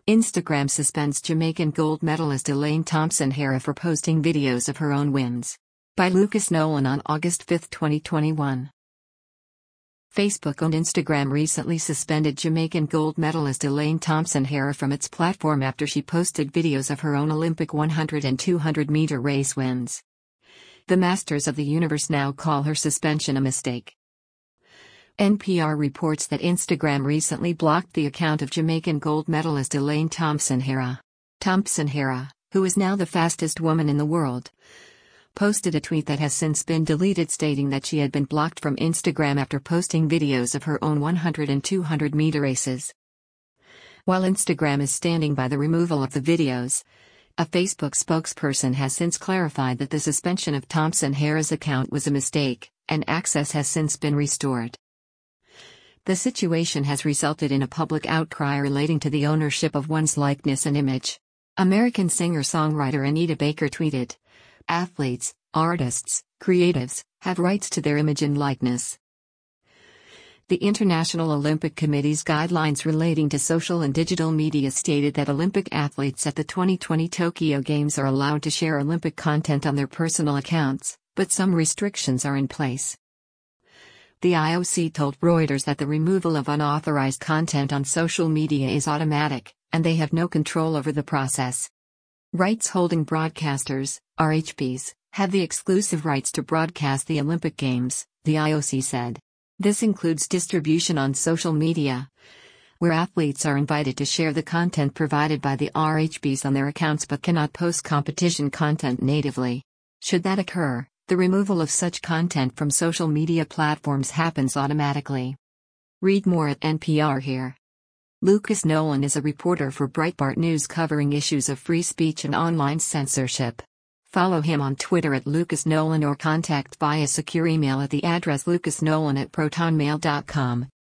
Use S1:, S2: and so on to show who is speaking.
S1: Instagram suspends Jamaican gold medalist Elaine Thompson-Herah for posting videos of her own wins. By Lucas Nolan on August 5, 2021. Facebook and Instagram recently suspended Jamaican gold medalist Elaine Thompson-Herah from its platform after she posted videos of her own Olympic 100 and 200-meter race wins. The Masters of the Universe now call her suspension a mistake. NPR reports that Instagram recently blocked the account of Jamaican gold medalist Elaine Thompson-Herah. Thompson-Herah, who is now the fastest woman in the world, posted a tweet that has since been deleted stating that she had been blocked from Instagram after posting videos of her own 100 and 200-meter races. While Instagram is standing by the removal of the videos, a Facebook spokesperson has since clarified that the suspension of Thompson-Herah's account was a mistake, and access has since been restored. The situation has resulted in a public outcry relating to the ownership of one's likeness and image. American singer-songwriter Anita Baker tweeted, "Athletes, artists, creatives, have rights to their image and likeness." The International Olympic Committee's guidelines relating to social and digital media stated that Olympic athletes at the 2020 Tokyo Games are allowed to share Olympic content on their personal accounts, but some restrictions are in place. The IOC told Reuters that the removal of unauthorized content on social media is automatic, and they have no control over the process. Rights-holding broadcasters, RHBs, have the exclusive rights to broadcast the Olympic Games, the IOC said. This includes distribution on social media, where athletes are invited to share the content provided by the RHBs on their accounts but cannot post competition content natively. Should that occur, the removal of such content from social media platforms happens automatically. Read more at NPR here. Lucas Nolan is a reporter for Breitbart News covering issues of free speech and online censorship. Follow him on Twitter at Lucas Nolan or contact via secure email at the address lucasnolan@protonmail.com.